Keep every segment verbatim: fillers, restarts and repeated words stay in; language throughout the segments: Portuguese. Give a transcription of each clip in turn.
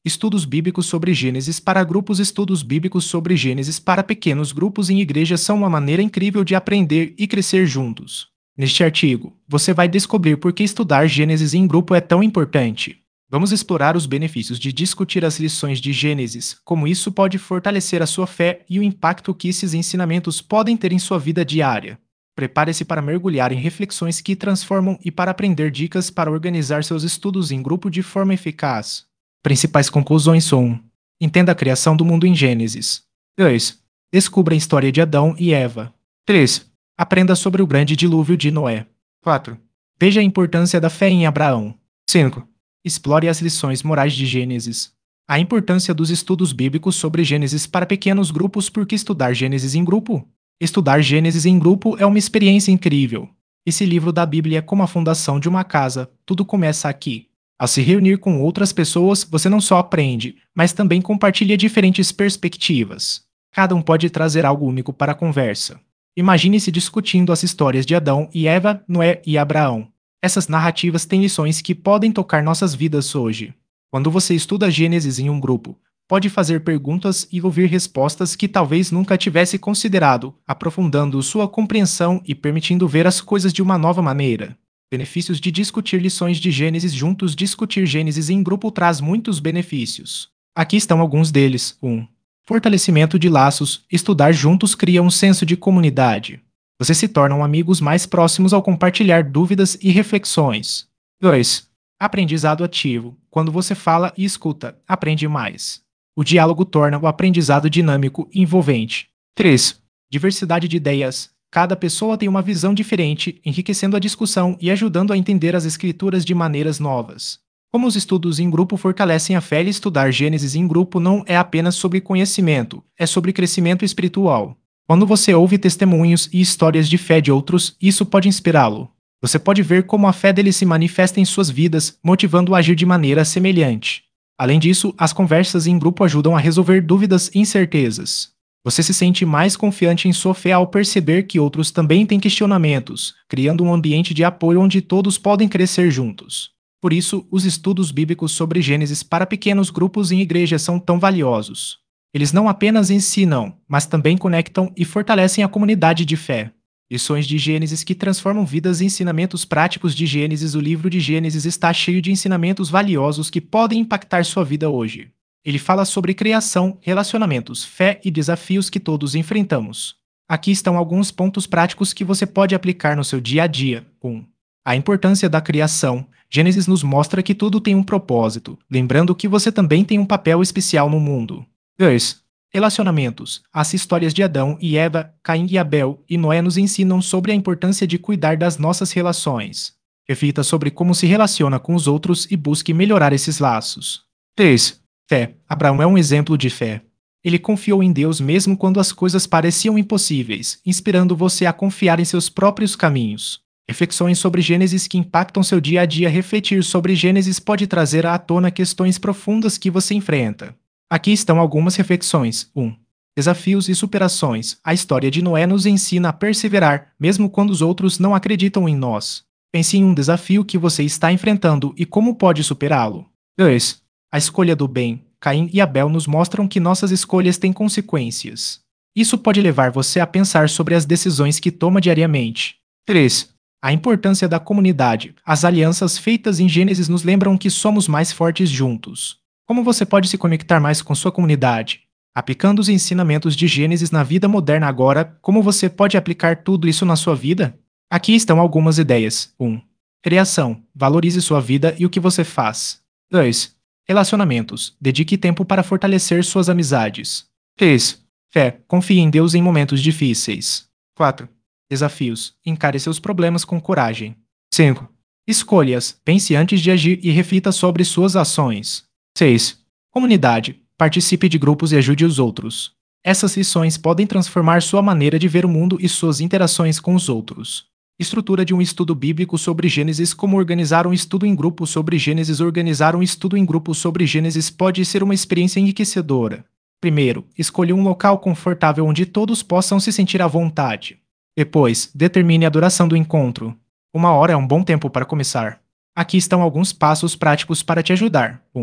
Estudos bíblicos sobre Gênesis para grupos. Estudos bíblicos sobre Gênesis para pequenos grupos em igrejas são uma maneira incrível de aprender e crescer juntos. Neste artigo, você vai descobrir por que estudar Gênesis em grupo é tão importante. Vamos explorar os benefícios de discutir as lições de Gênesis, como isso pode fortalecer a sua fé e o impacto que esses ensinamentos podem ter em sua vida diária. Prepare-se para mergulhar em reflexões que transformam e para aprender dicas para organizar seus estudos em grupo de forma eficaz. Principais conclusões são: um. Entenda a criação do mundo em Gênesis. dois. Descubra a história de Adão e Eva. três. Aprenda sobre o grande dilúvio de Noé. quatro. Veja a importância da fé em Abraão. cinco. Explore as lições morais de Gênesis. A importância dos estudos bíblicos sobre Gênesis para pequenos grupos. Por que estudar Gênesis em grupo? Estudar Gênesis em grupo é uma experiência incrível. Esse livro da Bíblia é como a fundação de uma casa, tudo começa aqui. Ao se reunir com outras pessoas, você não só aprende, mas também compartilha diferentes perspectivas. Cada um pode trazer algo único para a conversa. Imagine-se discutindo as histórias de Adão e Eva, Noé e Abraão. Essas narrativas têm lições que podem tocar nossas vidas hoje. Quando você estuda Gênesis em um grupo, pode fazer perguntas e ouvir respostas que talvez nunca tivesse considerado, aprofundando sua compreensão e permitindo ver as coisas de uma nova maneira. Benefícios de discutir lições de Gênesis juntos. Discutir Gênesis em grupo traz muitos benefícios. Aqui estão alguns deles. um. Fortalecimento de laços. Estudar juntos cria um senso de comunidade. Vocês se tornam amigos mais próximos ao compartilhar dúvidas e reflexões. dois. Aprendizado ativo. Quando você fala e escuta, aprende mais. O diálogo torna o aprendizado dinâmico e envolvente. três. Diversidade de ideias. Cada pessoa tem uma visão diferente, enriquecendo a discussão e ajudando a entender as escrituras de maneiras novas. Como os estudos em grupo fortalecem a fé. Estudar Gênesis em grupo não é apenas sobre conhecimento, é sobre crescimento espiritual. Quando você ouve testemunhos e histórias de fé de outros, isso pode inspirá-lo. Você pode ver como a fé deles se manifesta em suas vidas, motivando-o a agir de maneira semelhante. Além disso, as conversas em grupo ajudam a resolver dúvidas e incertezas. Você se sente mais confiante em sua fé ao perceber que outros também têm questionamentos, criando um ambiente de apoio onde todos podem crescer juntos. Por isso, os estudos bíblicos sobre Gênesis para pequenos grupos em igrejas são tão valiosos. Eles não apenas ensinam, mas também conectam e fortalecem a comunidade de fé. Lições de Gênesis que transformam vidas e ensinamentos práticos de Gênesis. O livro de Gênesis está cheio de ensinamentos valiosos que podem impactar sua vida hoje. Ele fala sobre criação, relacionamentos, fé e desafios que todos enfrentamos. Aqui estão alguns pontos práticos que você pode aplicar no seu dia a dia. um. A importância da criação. Gênesis nos mostra que tudo tem um propósito, lembrando que você também tem um papel especial no mundo. dois. Relacionamentos. As histórias de Adão e Eva, Caim e Abel e Noé nos ensinam sobre a importância de cuidar das nossas relações. Reflita sobre como se relaciona com os outros e busque melhorar esses laços. três. Fé. Abraão é um exemplo de fé. Ele confiou em Deus mesmo quando as coisas pareciam impossíveis, inspirando você a confiar em seus próprios caminhos. Reflexões sobre Gênesis que impactam seu dia a dia. Refletir sobre Gênesis pode trazer à tona questões profundas que você enfrenta. Aqui estão algumas reflexões. um. Desafios e superações. A história de Noé nos ensina a perseverar, mesmo quando os outros não acreditam em nós. Pense em um desafio que você está enfrentando e como pode superá-lo. dois. A escolha do bem. Caim e Abel nos mostram que nossas escolhas têm consequências. Isso pode levar você a pensar sobre as decisões que toma diariamente. três. A importância da comunidade. As alianças feitas em Gênesis nos lembram que somos mais fortes juntos. Como você pode se conectar mais com sua comunidade? Aplicando os ensinamentos de Gênesis na vida moderna agora, como você pode aplicar tudo isso na sua vida? Aqui estão algumas ideias. um. Criação. Valorize sua vida e o que você faz. dois. Relacionamentos. Dedique tempo para fortalecer suas amizades. três. Fé. Confie em Deus em momentos difíceis. quatro. Desafios. Encare seus problemas com coragem. cinco. Escolhas. Pense antes de agir e reflita sobre suas ações. seis. Comunidade. Participe de grupos e ajude os outros. Essas lições podem transformar sua maneira de ver o mundo e suas interações com os outros. Estrutura de um estudo bíblico sobre Gênesis. Como organizar um estudo em grupo sobre Gênesis? Organizar um estudo em grupo sobre Gênesis pode ser uma experiência enriquecedora. Primeiro, escolha um local confortável onde todos possam se sentir à vontade. Depois, determine a duração do encontro. Uma hora é um bom tempo para começar. Aqui estão alguns passos práticos para te ajudar. um.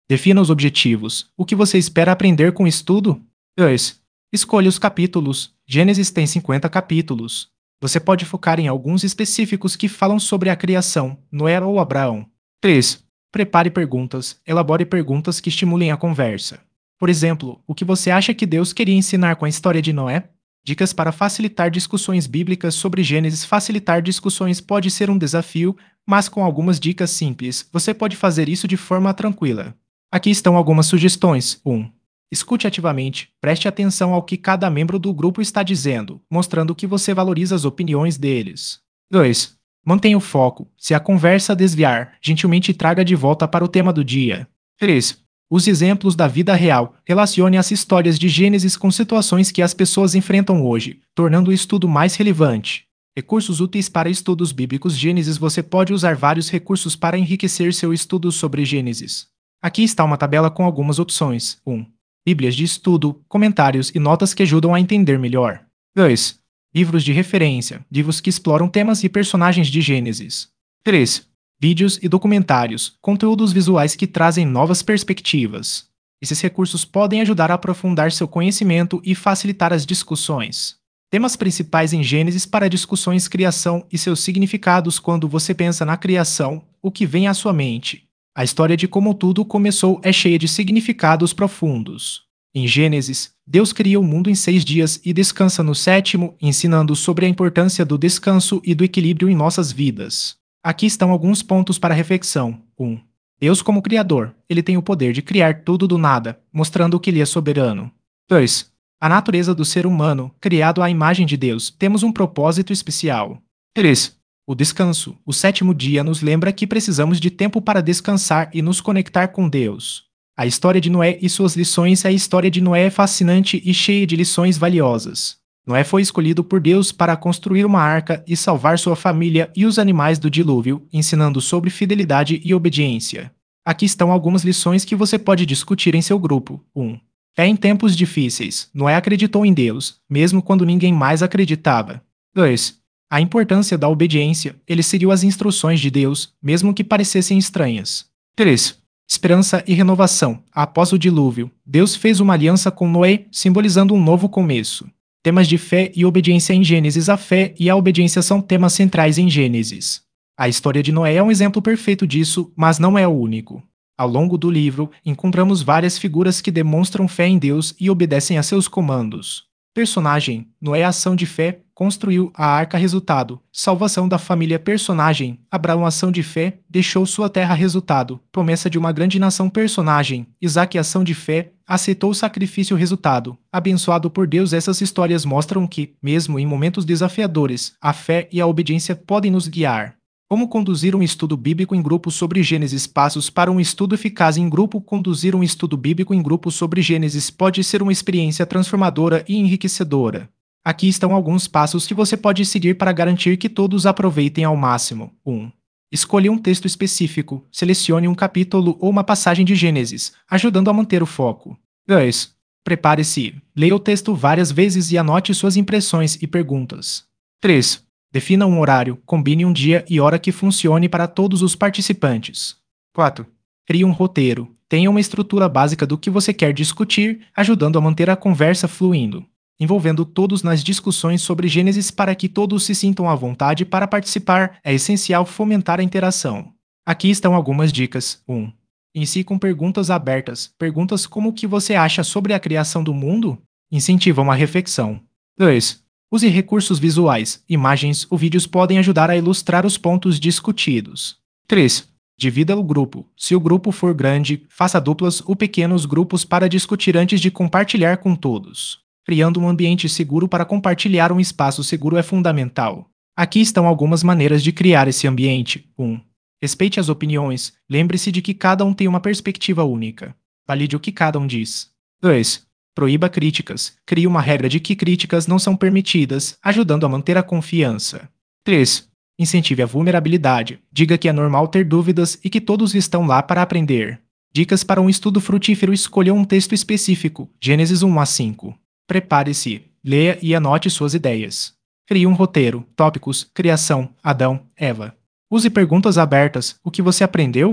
Defina os objetivos. O que você espera aprender com o estudo? dois. Escolha os capítulos. Gênesis tem cinquenta capítulos. Você pode focar em alguns específicos que falam sobre a criação, Noé ou Abraão. três. Prepare perguntas. Elabore perguntas que estimulem a conversa. Por exemplo, o que você acha que Deus queria ensinar com a história de Noé? Dicas para facilitar discussões bíblicas sobre Gênesis. Facilitar discussões pode ser um desafio, mas com algumas dicas simples, você pode fazer isso de forma tranquila. Aqui estão algumas sugestões. um. Escute ativamente, preste atenção ao que cada membro do grupo está dizendo, mostrando que você valoriza as opiniões deles. dois. Mantenha o foco. Se a conversa desviar, gentilmente traga de volta para o tema do dia. três. Use exemplos da vida real. Relacione as histórias de Gênesis com situações que as pessoas enfrentam hoje, tornando o estudo mais relevante. Recursos úteis para estudos bíblicos. Gênesis. Você pode usar vários recursos para enriquecer seu estudo sobre Gênesis. Aqui está uma tabela com algumas opções. um. Bíblias de estudo, comentários e notas que ajudam a entender melhor. dois. Livros de referência, livros que exploram temas e personagens de Gênesis. três. Vídeos e documentários, conteúdos visuais que trazem novas perspectivas. Esses recursos podem ajudar a aprofundar seu conhecimento e facilitar as discussões. Temas principais em Gênesis para discussões: criação e seus significados. Quando você pensa na criação, o que vem à sua mente? A história de como tudo começou é cheia de significados profundos. Em Gênesis, Deus cria o mundo em seis dias e descansa no sétimo, ensinando sobre a importância do descanso e do equilíbrio em nossas vidas. Aqui estão alguns pontos para reflexão. um. Deus como Criador, ele tem o poder de criar tudo do nada, mostrando que ele é soberano. dois. A natureza do ser humano, criado à imagem de Deus, temos um propósito especial. três. O descanso, o sétimo dia, nos lembra que precisamos de tempo para descansar e nos conectar com Deus. A história de Noé e suas lições. A história de Noé é fascinante e cheia de lições valiosas. Noé foi escolhido por Deus para construir uma arca e salvar sua família e os animais do dilúvio, ensinando sobre fidelidade e obediência. Aqui estão algumas lições que você pode discutir em seu grupo. um. Fé em tempos difíceis. Noé acreditou em Deus, mesmo quando ninguém mais acreditava. dois. A importância da obediência. Ele seguiu as instruções de Deus, mesmo que parecessem estranhas. três. Esperança e renovação. Após o dilúvio, Deus fez uma aliança com Noé, simbolizando um novo começo. Temas de fé e obediência em Gênesis. A fé e a obediência são temas centrais em Gênesis. A história de Noé é um exemplo perfeito disso, mas não é o único. Ao longo do livro, encontramos várias figuras que demonstram fé em Deus e obedecem a seus comandos. Personagem: Noé. Ação de fé, construiu a arca. Resultado: salvação da família. Personagem: Abraão. Ação de fé, deixou sua terra. Resultado: promessa de uma grande nação. Personagem: Isaque. Ação de fé, aceitou o sacrifício. Resultado: abençoado por Deus. Essas histórias mostram que, mesmo em momentos desafiadores, a fé e a obediência podem nos guiar. Como conduzir um estudo bíblico em grupo sobre Gênesis. Passos para um estudo eficaz em grupo. Conduzir um estudo bíblico em grupo sobre Gênesis pode ser uma experiência transformadora e enriquecedora. Aqui estão alguns passos que você pode seguir para garantir que todos aproveitem ao máximo. um. Escolha um texto específico. Selecione um capítulo ou uma passagem de Gênesis, ajudando a manter o foco. dois. Prepare-se. Leia o texto várias vezes e anote suas impressões e perguntas. três. Defina um horário. Combine um dia e hora que funcione para todos os participantes. quatro. Crie um roteiro. Tenha uma estrutura básica do que você quer discutir, ajudando a manter a conversa fluindo, envolvendo todos nas discussões sobre Gênesis para que todos se sintam à vontade para participar. É essencial fomentar a interação. Aqui estão algumas dicas. um. Inicie com perguntas abertas. Perguntas como: o que você acha sobre a criação do mundo? Incentivam a reflexão. dois. Use recursos visuais. Imagens ou vídeos podem ajudar a ilustrar os pontos discutidos. três. Divida o grupo. Se o grupo for grande, faça duplas ou pequenos grupos para discutir antes de compartilhar com todos. Criando um ambiente seguro para compartilhar. Um espaço seguro é fundamental. Aqui estão algumas maneiras de criar esse ambiente. um. Respeite as opiniões. Lembre-se de que cada um tem uma perspectiva única. Valide o que cada um diz. dois. Proíba críticas. Crie uma regra de que críticas não são permitidas, ajudando a manter a confiança. três. Incentive a vulnerabilidade. Diga que é normal ter dúvidas e que todos estão lá para aprender. Dicas para um estudo frutífero. Escolha um texto específico. Gênesis um a cinco. Prepare-se. Leia e anote suas ideias. Crie um roteiro. Tópicos: criação, Adão, Eva. Use perguntas abertas. O que você aprendeu?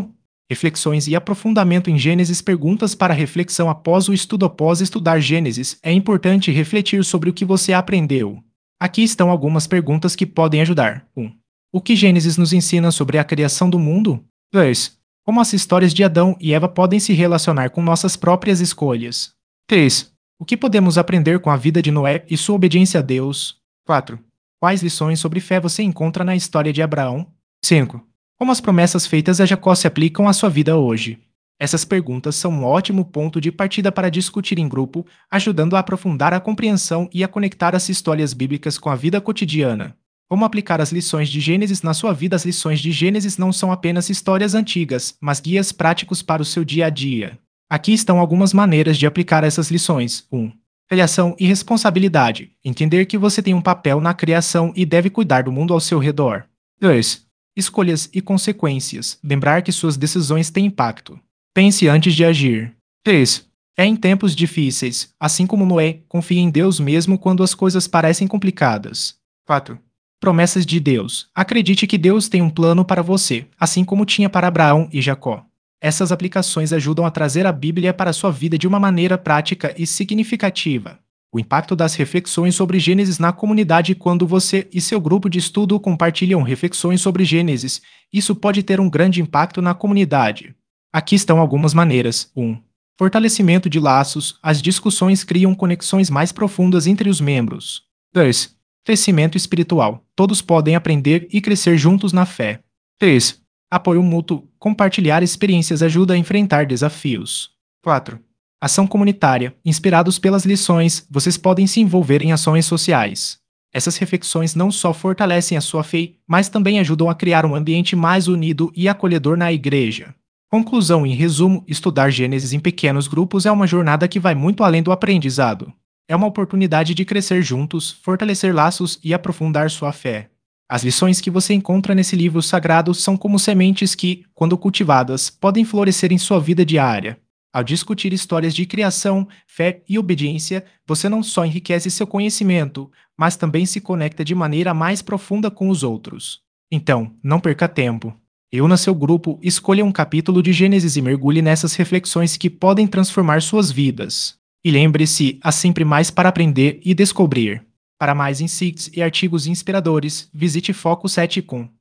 Reflexões e aprofundamento em Gênesis. Perguntas para reflexão após o estudo. Após estudar Gênesis, é importante refletir sobre o que você aprendeu. Aqui estão algumas perguntas que podem ajudar. um. O que Gênesis nos ensina sobre a criação do mundo? dois. Como as histórias de Adão e Eva podem se relacionar com nossas próprias escolhas? três. O que podemos aprender com a vida de Noé e sua obediência a Deus? quatro. Quais lições sobre fé você encontra na história de Abraão? cinco. Como as promessas feitas a Jacó se aplicam à sua vida hoje? Essas perguntas são um ótimo ponto de partida para discutir em grupo, ajudando a aprofundar a compreensão e a conectar as histórias bíblicas com a vida cotidiana. Como aplicar as lições de Gênesis na sua vida? As lições de Gênesis não são apenas histórias antigas, mas guias práticos para o seu dia a dia. Aqui estão algumas maneiras de aplicar essas lições. um. Criação e responsabilidade. Entender que você tem um papel na criação e deve cuidar do mundo ao seu redor. dois. Escolhas e consequências. Lembrar que suas decisões têm impacto. Pense antes de agir. três. É em tempos difíceis, assim como Noé, confie em Deus mesmo quando as coisas parecem complicadas. quatro. Promessas de Deus. Acredite que Deus tem um plano para você, assim como tinha para Abraão e Jacó. Essas aplicações ajudam a trazer a Bíblia para a sua vida de uma maneira prática e significativa. O impacto das reflexões sobre Gênesis na comunidade. Quando você e seu grupo de estudo compartilham reflexões sobre Gênesis, isso pode ter um grande impacto na comunidade. Aqui estão algumas maneiras. um. Fortalecimento de laços. As discussões criam conexões mais profundas entre os membros. dois. Crescimento espiritual. Todos podem aprender e crescer juntos na fé. três. Apoio mútuo. Compartilhar experiências ajuda a enfrentar desafios. quatro. Ação comunitária. Inspirados pelas lições, vocês podem se envolver em ações sociais. Essas reflexões não só fortalecem a sua fé, mas também ajudam a criar um ambiente mais unido e acolhedor na igreja. Conclusão. Em resumo, estudar Gênesis em pequenos grupos é uma jornada que vai muito além do aprendizado. É uma oportunidade de crescer juntos, fortalecer laços e aprofundar sua fé. As lições que você encontra nesse livro sagrado são como sementes que, quando cultivadas, podem florescer em sua vida diária. Ao discutir histórias de criação, fé e obediência, você não só enriquece seu conhecimento, mas também se conecta de maneira mais profunda com os outros. Então, não perca tempo. Reúna seu grupo, escolha um capítulo de Gênesis e mergulhe nessas reflexões que podem transformar suas vidas. E lembre-se, há sempre mais para aprender e descobrir. Para mais insights e artigos inspiradores, visite foco sete ponto com.